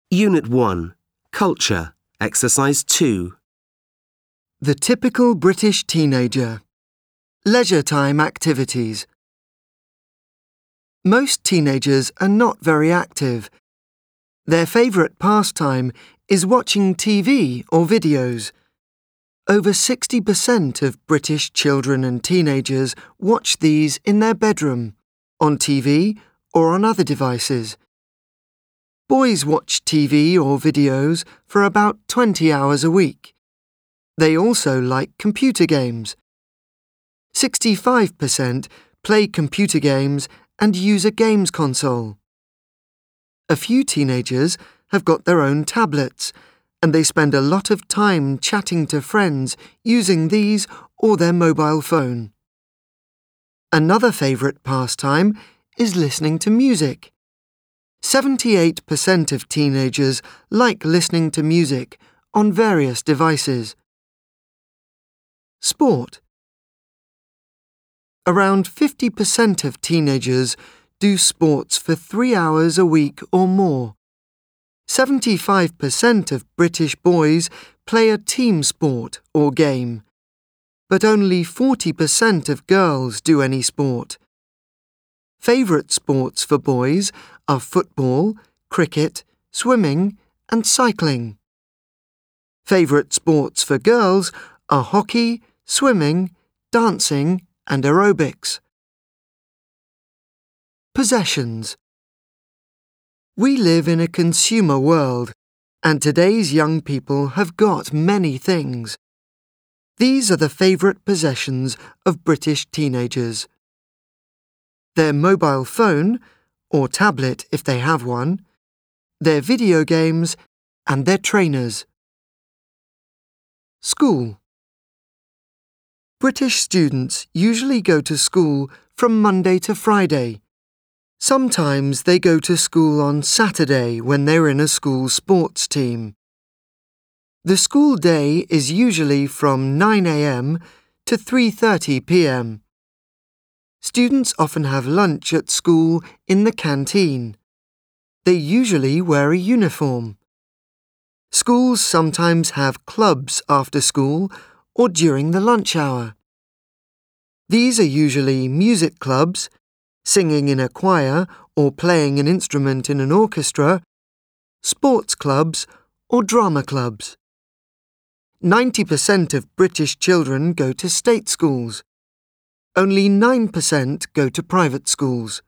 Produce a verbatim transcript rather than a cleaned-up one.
Unit one. Culture. Exercise two. The typical British teenager. Leisure time activities. Most teenagers are not very active. Their favourite pastime is watching T V or videos. Over sixty percent of British children and teenagers watch these in their bedroom, on T V or on other devices. Boys watch T V or videos for about twenty hours a week. They also like computer games. sixty-five percent play computer games and use a games console. A few teenagers have got their own tablets, and they spend a lot of time chatting to friends using these or their mobile phone. Another favourite pastime is listening to music. seventy-eight percent of teenagers like listening to music on various devices. Sport. Around fifty percent of teenagers do sports for three hours a week or more. seventy-five percent of British boys play a team sport or game, but only forty percent of girls do any sport. Favourite sports for boys are football, cricket, swimming and cycling. Favourite sports for girls are hockey, swimming, dancing and aerobics. Possessions. We live in a consumer world, and today's young people have got many things. These are the favourite possessions of British teenagers. Their mobile phone, or tablet if they have one, their video games, and their trainers. School. British students usually go to school from Monday to Friday. Sometimes they go to school on Saturday when they're in a school sports team. The school day is usually from nine a m to three thirty p m Students often have lunch at school in the canteen. They usually wear a uniform. Schools sometimes have clubs after school or during the lunch hour. These are usually music clubs, singing in a choir or playing an instrument in an orchestra, sports clubs or drama clubs. ninety percent of British children go to state schools. Only nine percent go to private schools.